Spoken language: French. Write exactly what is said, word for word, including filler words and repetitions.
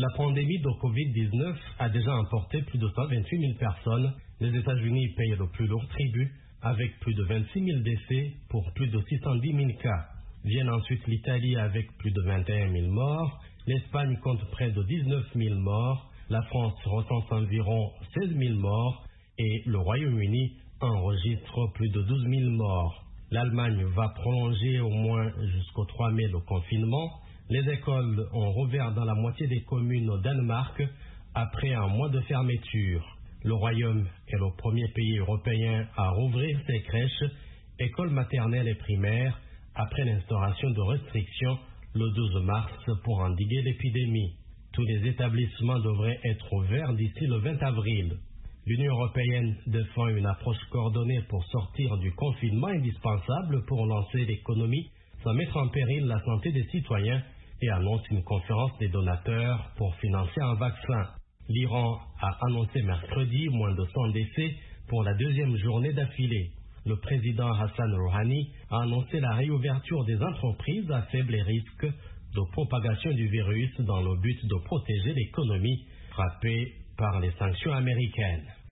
La pandémie de covid dix-neuf a déjà emporté plus de cent vingt-huit mille personnes. Les États-Unis payent le plus lourd tribut, avec plus de vingt-six mille décès pour plus de six cent dix mille cas. Viennent ensuite l'Italie avec plus de vingt et un mille morts. L'Espagne compte près de dix-neuf mille morts. La France recense environ seize mille morts. Et le Royaume-Uni enregistre plus de douze mille morts. L'Allemagne va prolonger au moins jusqu'au trois mai le confinement. Les écoles ont rouvert dans la moitié des communes au Danemark après un mois de fermeture. Le Royaume est le premier pays européen à rouvrir ses crèches, écoles maternelles et primaires après l'instauration de restrictions le douze mars pour endiguer l'épidémie. Tous les établissements devraient être ouverts d'ici le vingt avril. L'Union européenne défend une approche coordonnée pour sortir du confinement indispensable pour lancer l'économie sans mettre en péril la santé des citoyens et annonce une conférence des donateurs pour financer un vaccin. L'Iran a annoncé mercredi moins de cent décès pour la deuxième journée d'affilée. Le président Hassan Rouhani a annoncé la réouverture des entreprises à faible risque de propagation du virus dans le but de protéger l'économie frappée par les sanctions américaines.